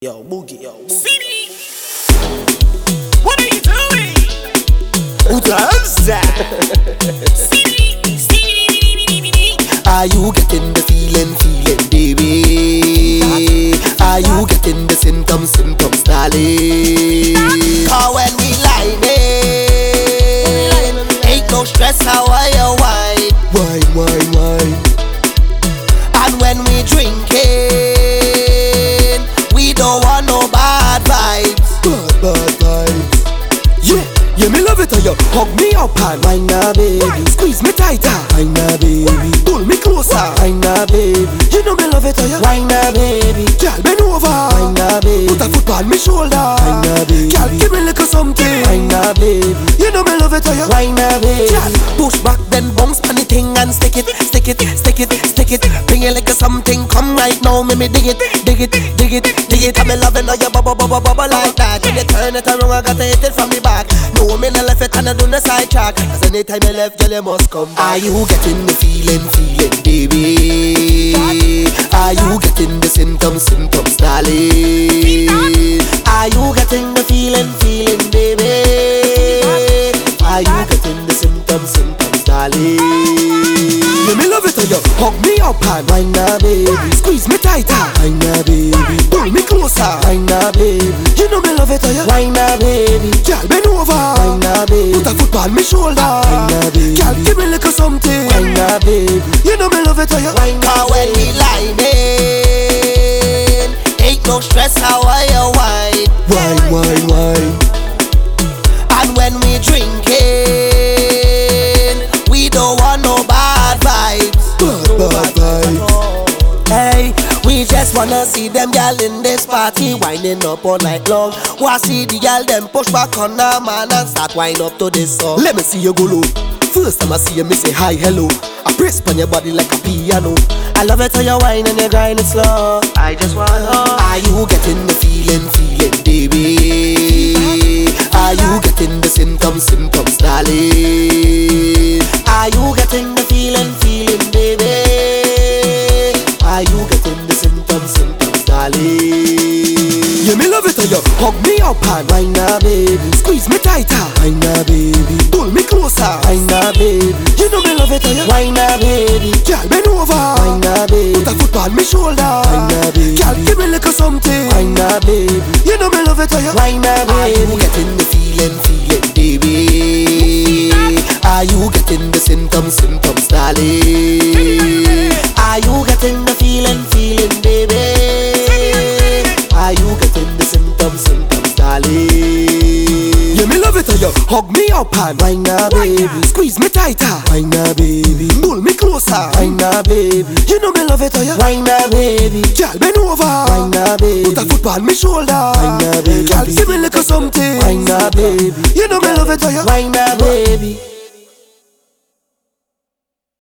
Yo, Boogie. CD, what are you doing? Who does that? Are you getting the feeling, baby? Are you getting the symptoms, darling? Cause when we line ain't no stress, how are you wine? Wine. And when we drinking, we don't want no bad vibes. Bad vibes. Yeah, me love it how you hug me up and wine now, baby. Squeeze me tighter, wine now, baby. Pull me closer, wine now, baby. You know me love it how you wine now, baby. Girl, bend over, wine now, baby. Put a foot on me shoulder, wine now, baby. Girl, give me little something, wine now, baby. You know me love it how you wine now, baby. Girl, push back, then bounce on the thing and stick it. Bring it like a something, come right now, me dig it. I'm loving how you bubble like that. When you turn it around, I gotta hit it from the back. No, me no left it and I do the side track. Cause anytime you left, girl, you must come back. Are you getting the feeling, baby? Are you getting the symptoms, darling? Are you getting the feeling, baby? Are you getting the symptoms, darling? Yeah, me love it how you hug me up and wine now, baby. Squeeze me tighter, wine now, baby. Pull me closer, wine now, baby. You know me love it how you wine now, baby. Girl, bend over, wine now, baby. Put a foot on me shoulder, wine now, baby. Girl, give me little something, wine now, baby. You know me love it how you wine now, when we lining, ain't no stress, how are you wine? Wine. And when we drinking, we don't want no bad vibes. Bad vibes. Hey, we just wanna see them gal in this party winding up all night long. Wanna see the gal them push back on the man and start wind up to this song. Let me see you go low. First time I see you, me say hi, hello. I press on your body like a piano. I love it how you whine and you grind it slow. I just wanna know, are you getting the feeling, baby? Are you getting the symptoms, darling? Are you getting the feeling, baby? Are you getting the symptoms, darling? Yeah, me love it how you hug me up and wine now, baby. Squeeze me tighter, wine now, baby. Pull me closer, wine now, baby. You know me love it how you wine now, baby. Girl, bend over, wine now, baby. Put a foot on me shoulder, wine now, baby. Girl, give me little something, wine now, baby. You know me love it how you wine now, baby. Are you getting the feeling, baby? Are you getting the symptoms, darling? Are you getting the feeling, baby? Are you getting the symptoms, darling? Yeah, me love it how you hug me up and wine now, baby. Squeeze me tighter, wine now, baby. Pull me closer, wine now, baby. You know me love it how you wine now, baby. Girl, bend over, wine now, baby. Put a foot on me shoulder, wine now, baby. Girl, give me little something, wine now, baby. You know me love it how you wine now, baby.